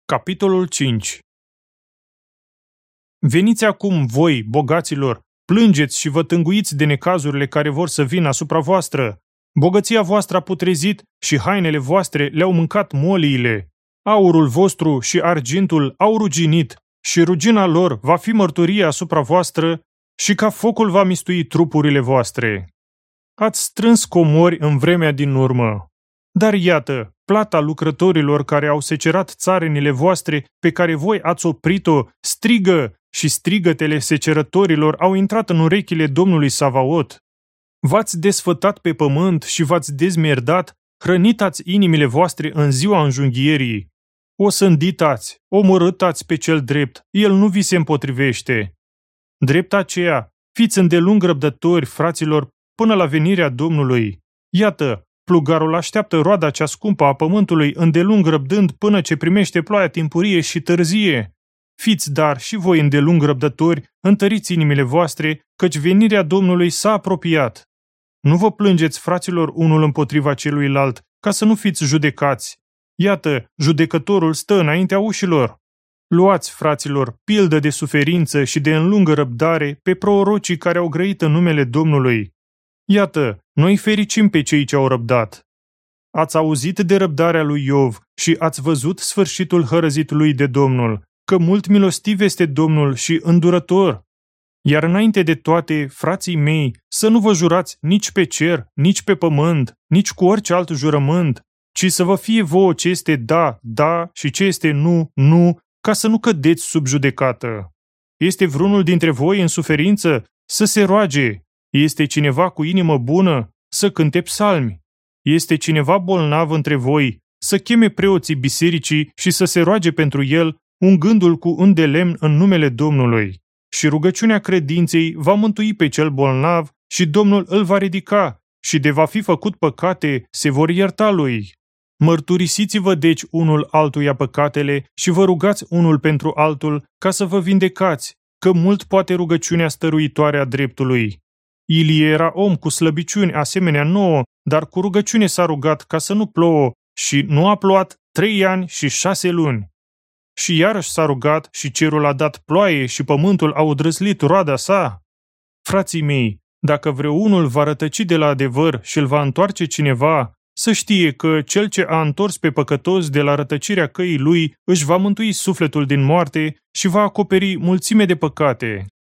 Capitolul 5. Veniți acum voi, bogaților, plângeți și vă tânguiți de necazurile care vor să vină asupra voastră. Bogăția voastră a putrezit și hainele voastre le-au mâncat moliile. Aurul vostru și argintul au ruginit și rugina lor va fi mărturie asupra voastră și ca focul va mistui trupurile voastre. Ați strâns comori în vremea din urmă. Dar iată, plata lucrătorilor care au secerat țarinile voastre, pe care voi ați oprit-o, strigă și strigătele secerătorilor au intrat în urechile Domnului Savaot. V-ați desfătat pe pământ și v-ați dezmierdat, hrănitați inimile voastre în ziua înjunghierii. O sânditați, omorâtați pe cel drept, el nu vi se împotrivește. Drept aceea, fiți îndelung răbdători, fraților, până la venirea Domnului. Iată, plugarul așteaptă roada cea scumpă a pământului îndelung răbdând până ce primește ploaia timpurie și târzie. Fiți dar și voi îndelung răbdători, întăriți inimile voastre, căci venirea Domnului s-a apropiat. Nu vă plângeți, fraților, unul împotriva celuilalt, ca să nu fiți judecați. Iată, judecătorul stă înaintea ușilor. Luați, fraților, pildă de suferință și de înlungă răbdare pe prorocii care au grăit în numele Domnului. Iată, noi fericim pe cei ce au răbdat. Ați auzit de răbdarea lui Iov și ați văzut sfârșitul hărăzitului de Domnul, că mult milostiv este Domnul și îndurător. Iar înainte de toate, frații mei, să nu vă jurați nici pe cer, nici pe pământ, nici cu orice alt jurământ, ci să vă fie vouă ce este da, da și ce este nu, nu, ca să nu cădeți sub judecată. Este vreunul dintre voi în suferință? Să se roage. Este cineva cu inimă bună? Să cânte psalmi. Este cineva bolnav între voi? Să cheme preoții bisericii și să se roage pentru el, ungându-l cu îndelemn în numele Domnului. Și rugăciunea credinței va mântui pe cel bolnav și Domnul îl va ridica și de va fi făcut păcate se vor ierta lui. Mărturisiți-vă deci unul altuia păcatele și vă rugați unul pentru altul ca să vă vindecați, că mult poate rugăciunea stăruitoare a dreptului. Ilie era om cu slăbiciuni asemenea nouă, dar cu rugăciune s-a rugat ca să nu plouă și nu a plouat 3 ani și 6 luni. Și iarăși s-a rugat și cerul a dat ploaie și pământul a odrăslit roada sa. Frații mei, dacă vreunul va rătăci de la adevăr și îl va întoarce cineva, să știe că cel ce a întors pe păcătos de la rătăcirea căii lui își va mântui sufletul din moarte și va acoperi mulțime de păcate.